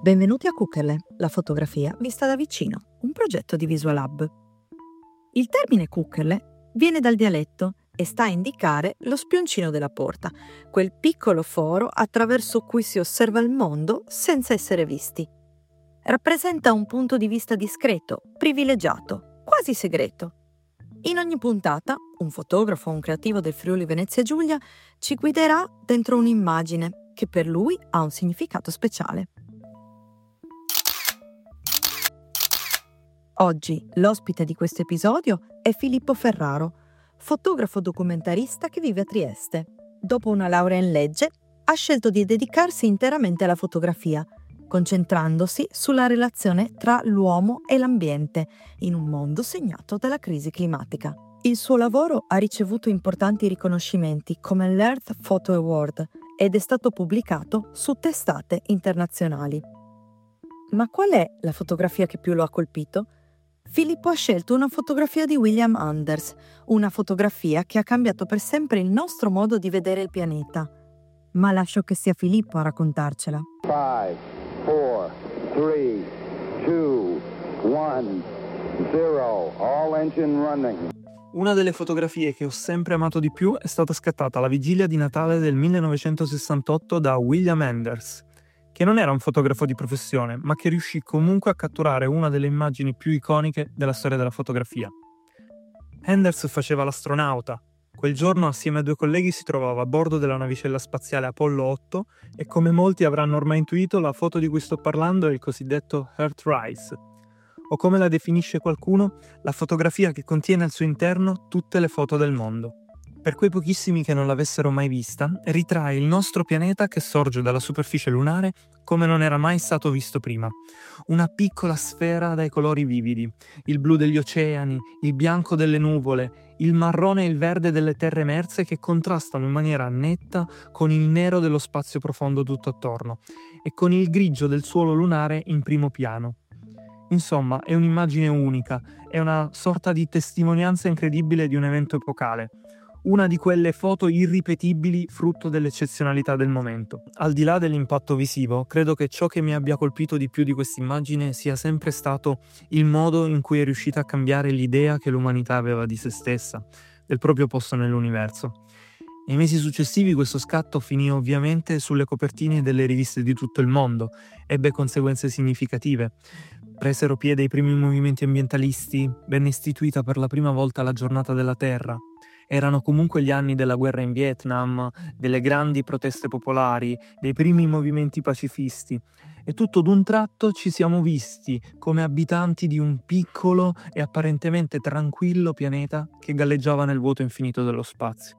Benvenuti a Cookerle, la fotografia vista da vicino, un progetto di Visual Lab. Il termine Cookerle viene dal dialetto e sta a indicare lo spioncino della porta, quel piccolo foro attraverso cui si osserva il mondo senza essere visti. Rappresenta un punto di vista discreto, privilegiato, quasi segreto. In ogni puntata, un fotografo o un creativo del Friuli Venezia Giulia ci guiderà dentro un'immagine che per lui ha un significato speciale. Oggi l'ospite di questo episodio è Filippo Ferraro, fotografo documentarista che vive a Trieste. Dopo una laurea in legge, ha scelto di dedicarsi interamente alla fotografia, concentrandosi sulla relazione tra l'uomo e l'ambiente in un mondo segnato dalla crisi climatica. Il suo lavoro ha ricevuto importanti riconoscimenti come l'Earth Photo Award ed è stato pubblicato su testate internazionali. Ma qual è la fotografia che più lo ha colpito? Filippo ha scelto una fotografia di William Anders, una fotografia che ha cambiato per sempre il nostro modo di vedere il pianeta. Ma lascio che sia Filippo a raccontarcela. 5, 4, 3, 2, 1, 0. All engine running. Una delle fotografie che ho sempre amato di più è stata scattata alla vigilia di Natale del 1968 da William Anders, che non era un fotografo di professione, ma che riuscì comunque a catturare una delle immagini più iconiche della storia della fotografia. Anders faceva l'astronauta. Quel giorno, assieme a 2 colleghi, si trovava a bordo della navicella spaziale Apollo 8 e, come molti avranno ormai intuito, la foto di cui sto parlando è il cosiddetto Earthrise, o come la definisce qualcuno, la fotografia che contiene al suo interno tutte le foto del mondo. Per quei pochissimi che non l'avessero mai vista, ritrae il nostro pianeta che sorge dalla superficie lunare come non era mai stato visto prima. Una piccola sfera dai colori vividi, il blu degli oceani, il bianco delle nuvole, il marrone e il verde delle terre emerse che contrastano in maniera netta con il nero dello spazio profondo tutto attorno e con il grigio del suolo lunare in primo piano. Insomma, è un'immagine unica, è una sorta di testimonianza incredibile di un evento epocale. Una di quelle foto irripetibili frutto dell'eccezionalità del momento. Al di là dell'impatto visivo, credo che ciò che mi abbia colpito di più di quest'immagine sia sempre stato il modo in cui è riuscita a cambiare l'idea che l'umanità aveva di se stessa, del proprio posto nell'universo. Nei mesi successivi questo scatto finì ovviamente sulle copertine delle riviste di tutto il mondo, ebbe conseguenze significative. Presero piede i primi movimenti ambientalisti, venne istituita per la prima volta la Giornata della Terra. Erano comunque gli anni della guerra in Vietnam, delle grandi proteste popolari, dei primi movimenti pacifisti e tutto d'un tratto ci siamo visti come abitanti di un piccolo e apparentemente tranquillo pianeta che galleggiava nel vuoto infinito dello spazio.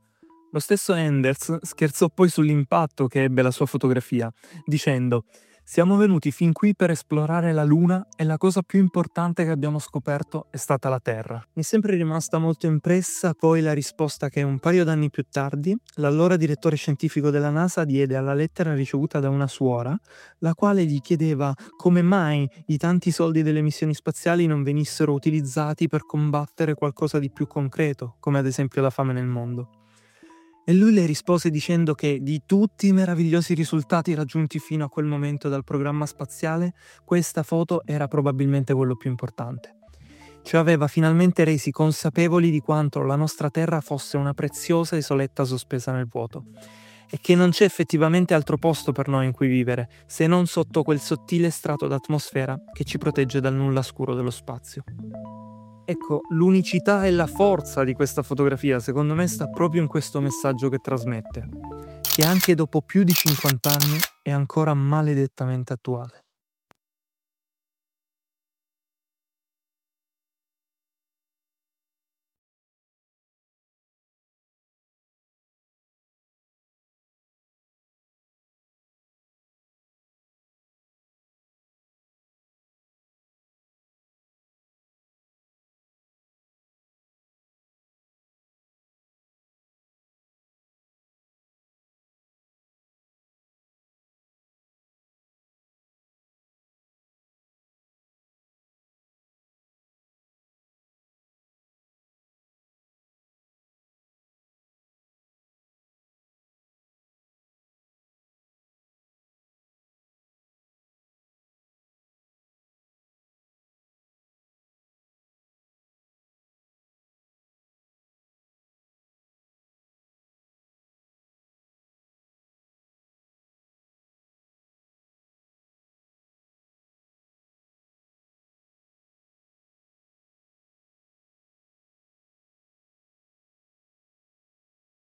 Lo stesso Anders scherzò poi sull'impatto che ebbe la sua fotografia, dicendo: «Siamo venuti fin qui per esplorare la Luna e la cosa più importante che abbiamo scoperto è stata la Terra». Mi è sempre rimasta molto impressa poi la risposta che un paio d'anni più tardi l'allora direttore scientifico della NASA diede alla lettera ricevuta da una suora, la quale gli chiedeva come mai i tanti soldi delle missioni spaziali non venissero utilizzati per combattere qualcosa di più concreto, come ad esempio la fame nel mondo. E lui le rispose dicendo che di tutti i meravigliosi risultati raggiunti fino a quel momento dal programma spaziale, questa foto era probabilmente quello più importante. Ci aveva finalmente resi consapevoli di quanto la nostra Terra fosse una preziosa isoletta sospesa nel vuoto e che non c'è effettivamente altro posto per noi in cui vivere, se non sotto quel sottile strato d'atmosfera che ci protegge dal nulla scuro dello spazio. Ecco, l'unicità e la forza di questa fotografia secondo me sta proprio in questo messaggio che trasmette, che anche dopo più di 50 anni è ancora maledettamente attuale.